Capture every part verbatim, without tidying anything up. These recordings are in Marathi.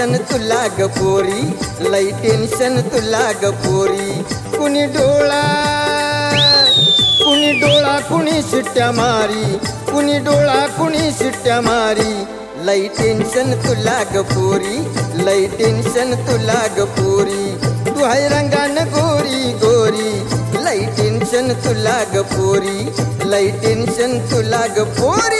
टेन्शन तुला ग पोरी, लई टेन्शन तुला ग पोरी. कुणी डोळा कुणी डोळा कुणी शिट्ट्या मारी, कुणी डोळा कुणी शिट्ट्या मारी. लई टेन्शन तुला ग पोरी, लई टेन्शन तुला ग पोरी. तू हाय रंगान गोरी गोरी, लई टेन्शन तुला ग पोरी, लई टेन्शन तुला ग पोरी.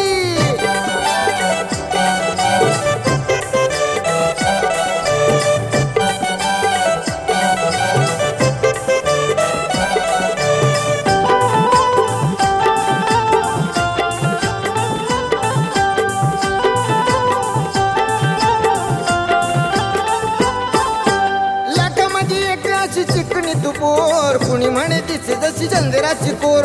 चिकनी तू पोर, कुणी म्हणे तिचे जशी चंद्राची कोर.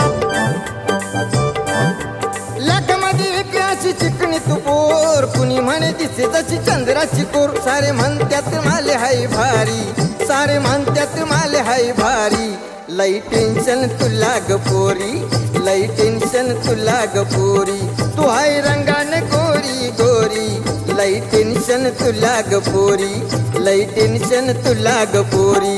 लाखामध्ये एक अशी चिकनी तू पोर, कुणी म्हणे तिचे जशी चंद्राची कोर. सारे म्हणत्यात माले हाय भारी, सारे म्हणत्यात माले हाय भारी. लई टेन्शन तुला ग पोरी, लई टेन्शन तुला ग पोरी. तू हाय रंगान गोरी गोरी, लई टेन्शन तुला ग पोरी, लई टेन्शन तुला ग पोरी.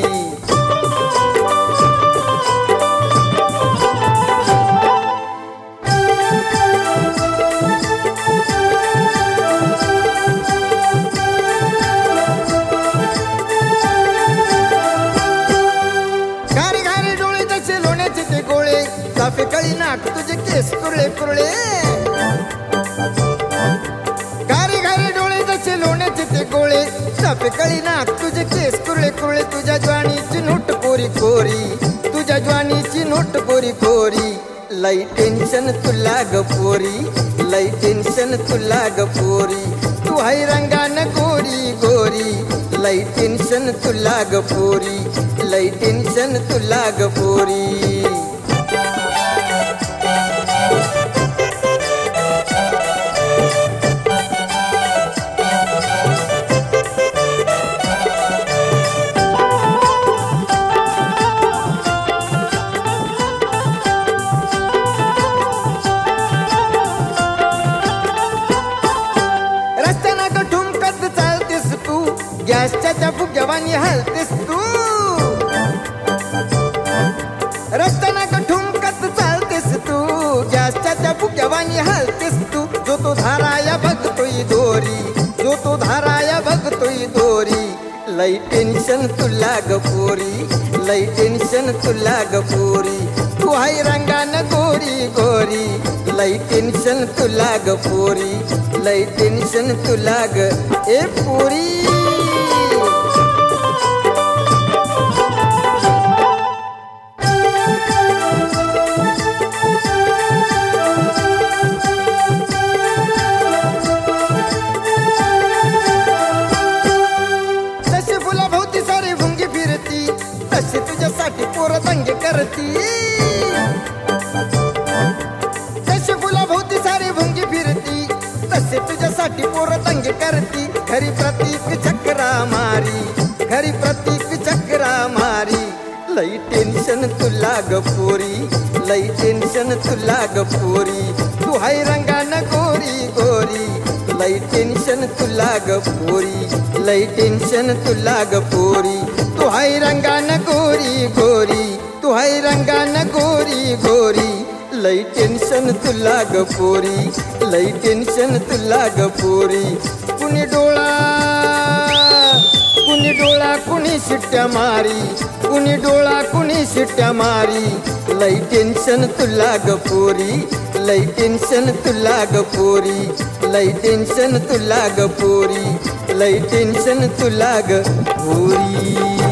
घारी घारी डोळे जसे लोण्याचे ते गोळे, साफे कळी नाक तुझे केस कुरळे कुरळे. लोण्याचे ते गोळे, साफे कळी नाक तुझे केस कुरळे कुरळे. तुझ्या ज्वानीची नोट कोरी कोरी, तुझ्या ज्वानीची नोट कोरी कोरी. लई टेन्शन तुला ग पोरी, लई टेन्शन तुला ग पोरी. तू हाय रंगान गोरी गोरी, लई टेन्शन तुला ग पोरी, लई टेन्शन तुला ग पोरी. गॅसच्या त्या फुग्यावानी हलतेस तू, रस्त्याना का ठुमकत चालतेस तू. गॅसच्या त्या फुग्यावानी हलतेस तू. जो तो धाराया बघतोय दोरी, जो तो धाराया बघतोय दोरी. लई टेन्शन तुला ग पोरी, लई टेन्शन तुला ग पोरी. तू हाय रंगान गोरी गोरी, लई टेन्शन तुला ग पोरी, लई टेन्शन तुला ग ए पोरी. तशी तुझ्यासाठी पोर दंगे करती, तशी फुलाभोवती सारी भुंगी फिरती. तसे तुझ्यासाठी पोर दंगे करती. खरी प्रतीक चक्रा मारी, खरी प्रतीक चक्रा मारी. लई टेन्शन तुला ग पोरी, लई टेन्शन तुला ग पोरी. तू हाय रंगान गोरी गोरी, लई टेन्शन तुला ग पोरी, लई टेन्शन तुला ग पोरी. तू हाय रंगान गोरी गोरी, तू हाय रंगान गोरी गोरी. लई टेन्शन तुला ग पोरी, लई टेन्शन तुला ग पोरी. कुणी डोळा कुणी डोळा कुणी शिट्ट्या मारी, कुणी डोळा कुणी शिट्ट्या मारी. लई टेन्शन तुला ग पोरी, लई टेन्शन तुला ग पोरी, लई टेन्शन तुला ग पोरी, लई टेन्शन तुला ग पोरी.